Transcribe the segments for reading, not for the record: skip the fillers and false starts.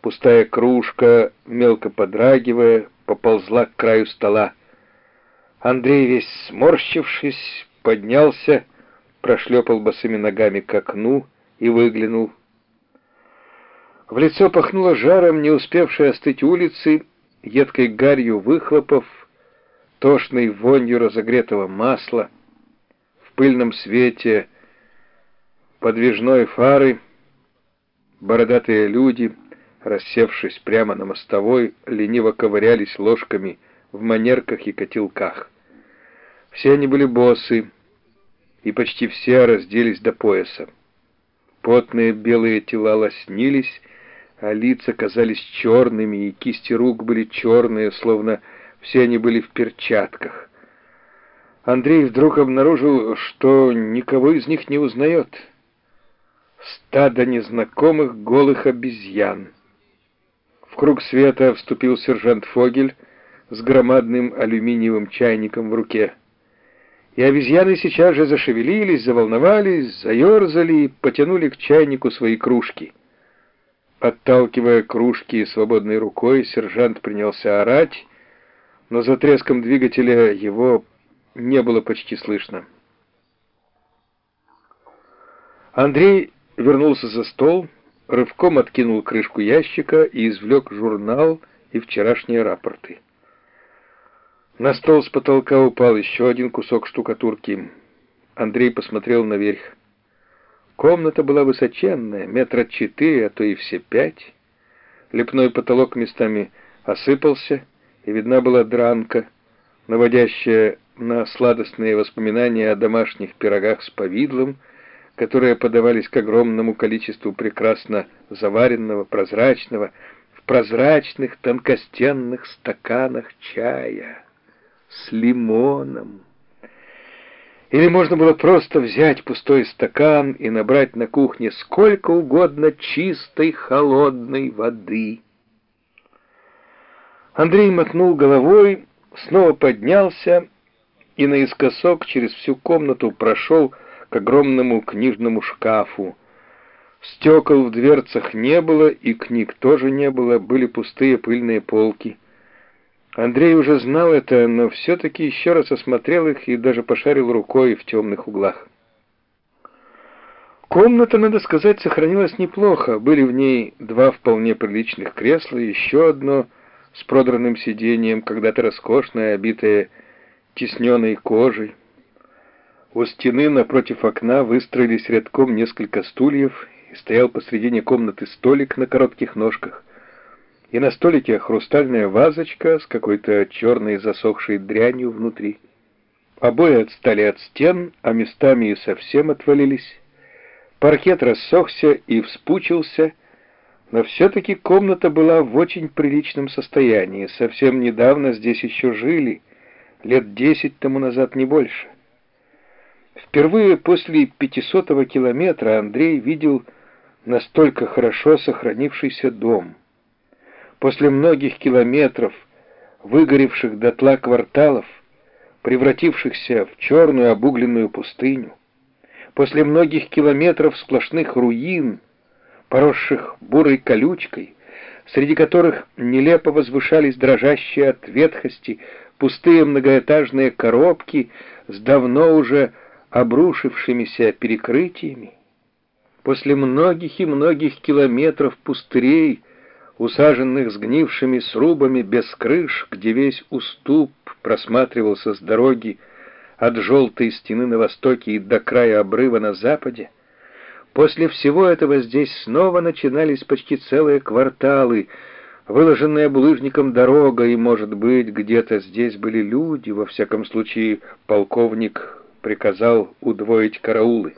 Пустая кружка, мелко подрагивая, поползла к краю стола. Андрей, весь сморщившись, поднялся, прошлепал босыми ногами к окну и выглянул. В лицо пахнуло жаром не успевшей остыть улицы, едкой гарью выхлопов, тошной вонью разогретого масла. В пыльном свете подвижной фары бородатые люди, рассевшись прямо на мостовой, лениво ковырялись ложками в манерках и котелках. Все они были босы, и почти все разделись до пояса. Потные белые тела лоснились, а лица казались черными, и кисти рук были черные, словно все они были в перчатках. Андрей вдруг обнаружил, что никого из них не узнает. Стадо незнакомых голых обезьян. В круг света вступил сержант Фогель с громадным алюминиевым чайником в руке. И обезьяны сейчас же зашевелились, заволновались, заерзали и потянули к чайнику свои кружки. Отталкивая кружки свободной рукой, сержант принялся орать, но за треском двигателя его не было почти слышно. Андрей вернулся за стол, рывком откинул крышку ящика и извлек журнал и вчерашние рапорты. На стол с потолка упал еще один кусок штукатурки. Андрей посмотрел наверх. Комната была высоченная, 4 метра, а то и все 5. Лепной потолок местами осыпался, и видна была дранка, наводящая на сладостные воспоминания о домашних пирогах с повидлом, которые подавались к огромному количеству прекрасно заваренного, прозрачного, в прозрачных тонкостенных стаканах чая с лимоном. Или можно было просто взять пустой стакан и набрать на кухне сколько угодно чистой холодной воды. Андрей мотнул головой, снова поднялся и наискосок через всю комнату прошел к огромному книжному шкафу. Стекол в дверцах не было, и книг тоже не было, были пустые пыльные полки. Андрей уже знал это, но все-таки еще раз осмотрел их и даже пошарил рукой в темных углах. Комната, надо сказать, сохранилась неплохо. Были в ней 2 вполне приличных кресла, еще одно с продранным сиденьем, когда-то роскошное, обитое тисненной кожей. У стены напротив окна выстроились рядком несколько стульев, и стоял посредине комнаты столик на коротких ножках. И на столике хрустальная вазочка с какой-то черной засохшей дрянью внутри. Обои отстали от стен, а местами и совсем отвалились. Паркет рассохся и вспучился, но все-таки комната была в очень приличном состоянии. Совсем недавно здесь еще жили, лет 10 тому назад, не больше. Впервые после 500-го километра Андрей видел настолько хорошо сохранившийся дом. После многих километров, выгоревших дотла кварталов, превратившихся в черную обугленную пустыню, после многих километров сплошных руин, поросших бурой колючкой, среди которых нелепо возвышались дрожащие от ветхости пустые многоэтажные коробки с давно уже обрушившимися перекрытиями, после многих и многих километров пустырей, усаженных сгнившими срубами без крыш, где весь уступ просматривался с дороги от желтой стены на востоке и до края обрыва на западе, после всего этого здесь снова начинались почти целые кварталы, выложенная булыжником дорога, и, может быть, где-то здесь были люди. Во всяком случае, полковник приказал удвоить караулы.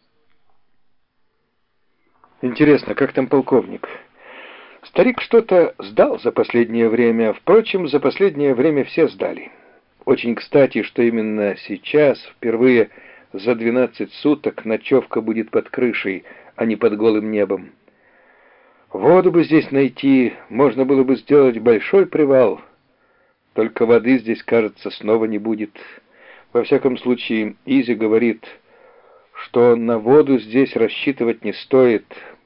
Интересно, как там полковник? Старик что-то сдал за последнее время. Впрочем, за последнее время все сдали. Очень кстати, что именно сейчас, впервые за 12 суток, ночевка будет под крышей, а не под голым небом. Воду бы здесь найти, можно было бы сделать большой привал. Только воды здесь, кажется, снова не будет. Во всяком случае, Изи говорит, что на воду здесь рассчитывать не стоит.